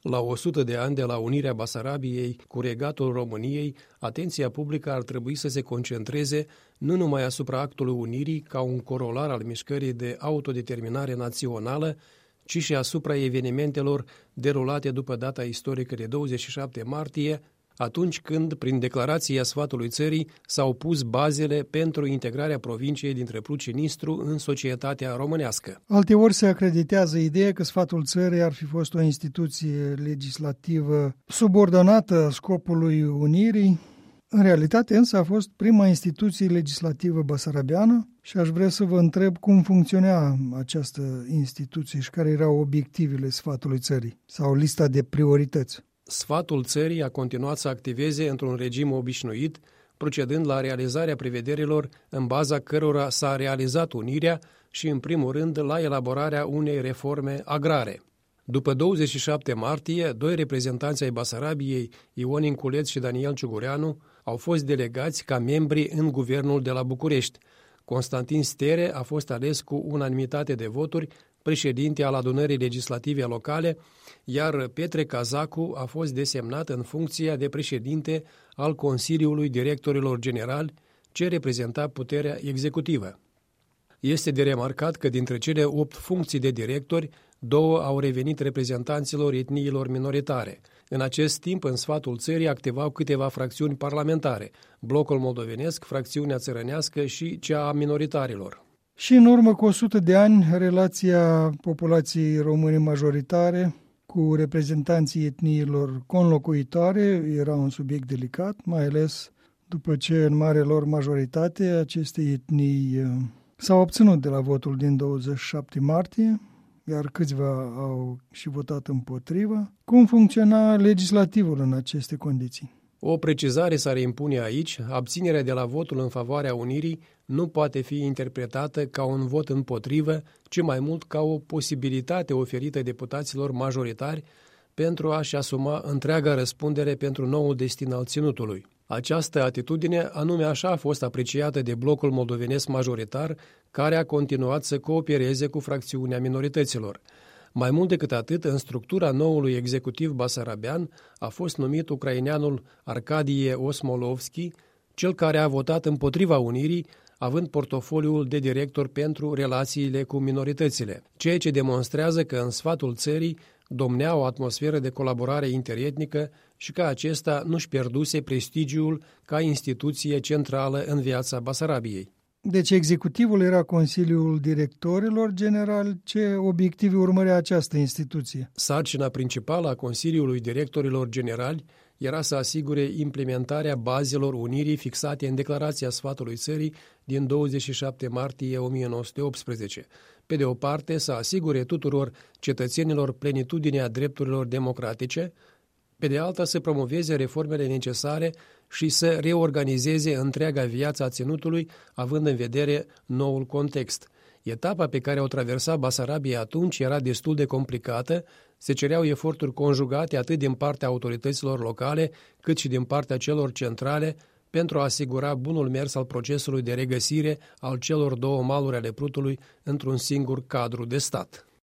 La 100 de ani de la unirea Basarabiei cu Regatul României, atenția publică ar trebui să se concentreze nu numai asupra actului unirii ca un corolar al mișcării de autodeterminare națională, ci și asupra evenimentelor derulate după data istorică de 27 martie, atunci când, prin declarația Sfatului Țării, s-au pus bazele pentru integrarea provinciei dintre Pruci-Nistru în societatea românească. Alteori se acreditează ideea că Sfatul Țării ar fi fost o instituție legislativă subordonată scopului unirii. În realitate, însă, a fost prima instituție legislativă basarabeană și aș vrea să vă întreb cum funcționa această instituție și care erau obiectivele Sfatului Țării sau lista de priorități. Sfatul Țării a continuat să activeze într-un regim obișnuit, procedând la realizarea prevederilor în baza cărora s-a realizat unirea și, în primul rând, la elaborarea unei reforme agrare. După 27 martie, doi reprezentanți ai Basarabiei, Ion Inculeț și Daniel Ciugureanu, au fost delegați ca membri în guvernul de la București. Constantin Stere a fost ales cu unanimitate de voturi președinte al adunării legislative locale, iar Petre Cazacu a fost desemnat în funcția de președinte al Consiliului Directorilor Generali, ce reprezenta puterea executivă. Este de remarcat că dintre cele 8 funcții de directori, 2 au revenit reprezentanților etniilor minoritare. În acest timp, în Sfatul Țării activau câteva fracțiuni parlamentare, Blocul Moldovenesc, fracțiunea țărănească și cea a minoritarilor. Și în urmă cu 100 de ani, relația populației române majoritare cu reprezentanții etniilor conlocuitoare era un subiect delicat, mai ales după ce în mare lor majoritate aceste etnii s-au obținut de la votul din 27 martie, iar câțiva au și votat împotrivă. Cum funcționa legislativul în aceste condiții? O precizare s-ar impune aici: abținerea de la votul în favoarea unirii nu poate fi interpretată ca un vot împotrivă, ci mai mult ca o posibilitate oferită deputaților majoritari pentru a-și asuma întreaga răspundere pentru noul destin al ținutului. Această atitudine anume așa a fost apreciată de Blocul Moldovenesc majoritar, care a continuat să coopereze cu fracțiunea minorităților. Mai mult decât atât, în structura noului executiv basarabean a fost numit ucraineanul Arcadie Osmolovski, cel care a votat împotriva unirii, având portofoliul de director pentru relațiile cu minoritățile, ceea ce demonstrează că în Sfatul Țării domnea o atmosferă de colaborare interetnică și că acesta nu-și pierduse prestigiul ca instituție centrală în viața Basarabiei. Deci executivul era Consiliul Directorilor Generali. Ce obiective urmărea această instituție? Sarcina principală a Consiliului Directorilor Generali era să asigure implementarea bazelor unirii fixate în Declarația Sfatului Țării din 27 martie 1918. Pe de o parte, să asigure tuturor cetățenilor plenitudinea drepturilor democratice, pe de alta să promoveze reformele necesare și să reorganizeze întreaga viață a ținutului, având în vedere noul context. Etapa pe care o traversa Basarabia atunci era destul de complicată, se cereau eforturi conjugate atât din partea autorităților locale, cât și din partea celor centrale, pentru a asigura bunul mers al procesului de regăsire al celor două maluri ale Prutului într-un singur cadru de stat.